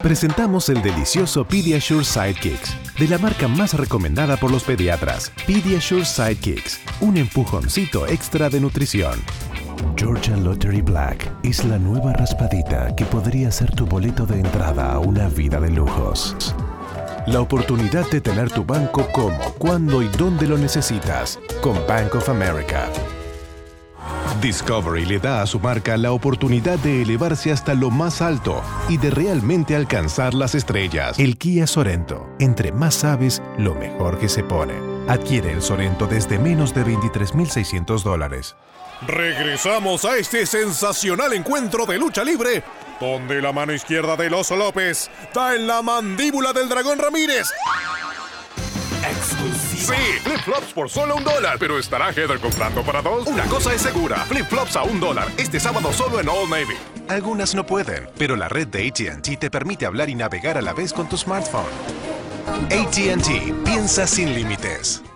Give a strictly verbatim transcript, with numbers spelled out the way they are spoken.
Presentamos el delicioso Pediasure Sidekicks, de la marca más recomendada por los pediatras. Pediasure Sidekicks, un empujoncito extra de nutrición. Georgia Lottery Black es la nueva raspadita que podría ser tu boleto de entrada a una vida de lujos. La oportunidad de tener tu banco como, cuando y dónde lo necesitas, con Bank of America. Discovery le da a su marca la oportunidad de elevarse hasta lo más alto y de realmente alcanzar las estrellas. El Kia Sorento. Entre más sabes, lo mejor que se pone. Adquiere el Sorento desde menos de veintitrés mil seiscientos dólares. Regresamos a este sensacional encuentro de lucha libre, donde la mano izquierda del Oso López da en la mandíbula del Dragón Ramírez. Exclusiva. Sí, flip-flops por solo un dólar. ¿Pero estará Heather comprando para dos? Una cosa es segura, flip-flops a un dólar. Este sábado solo en Old Navy. Algunas no pueden, pero la red de A T and T te permite hablar y navegar a la vez con tu smartphone. A T and T, piensa sin límites.